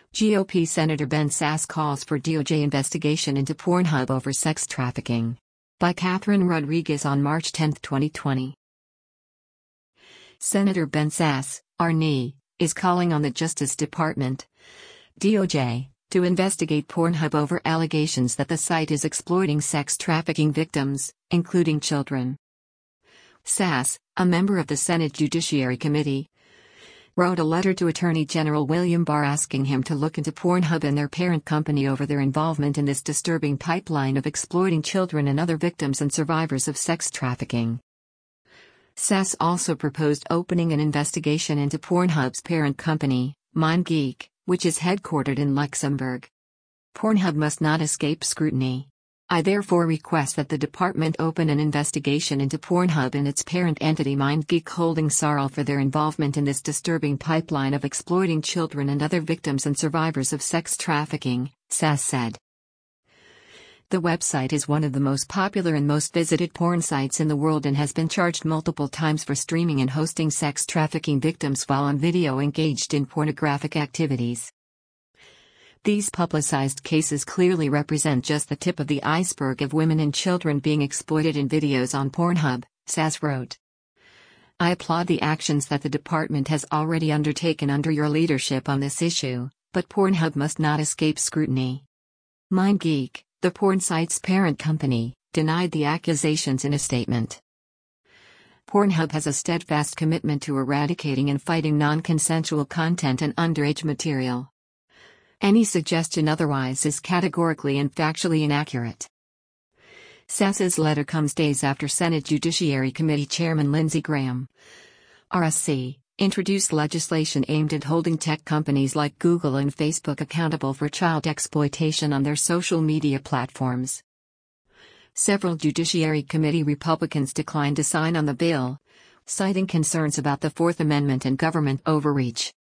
GOP Senator Ben Sasse calls for DOJ investigation into Pornhub over sex trafficking. By Catherine Rodriguez on March 10, 2020. Senator Ben Sasse, RN, is calling on the Justice Department, DOJ, to investigate Pornhub over allegations that the site is exploiting sex trafficking victims, including children. Sasse, a member of the Senate Judiciary Committee, wrote a letter to Attorney General William Barr asking him to look into Pornhub and their parent company over their involvement in this disturbing pipeline of exploiting children and other victims and survivors of sex trafficking. Sasse also proposed opening an investigation into Pornhub's parent company, MindGeek, which is headquartered in Luxembourg. Pornhub must not escape scrutiny. I therefore request that the department open an investigation into Pornhub and its parent entity MindGeek Holding SARL for their involvement in this disturbing pipeline of exploiting children and other victims and survivors of sex trafficking, Sasse said. The website is one of the most popular and most visited porn sites in the world and has been charged multiple times for streaming and hosting sex trafficking victims while on video engaged in pornographic activities. These publicized cases clearly represent just the tip of the iceberg of women and children being exploited in videos on Pornhub, Sasse wrote. I applaud the actions that the department has already undertaken under your leadership on this issue, but Pornhub must not escape scrutiny. MindGeek, the porn site's parent company, denied the accusations in a statement. Pornhub has a steadfast commitment to eradicating and fighting non-consensual content and underage material. Any suggestion otherwise is categorically and factually inaccurate. Sasse's letter comes days after Senate Judiciary Committee Chairman Lindsey Graham, RSC, introduced legislation aimed at holding tech companies like Google and Facebook accountable for child exploitation on their social media platforms. Several Judiciary Committee Republicans declined to sign on the bill, citing concerns about the Fourth Amendment and government overreach.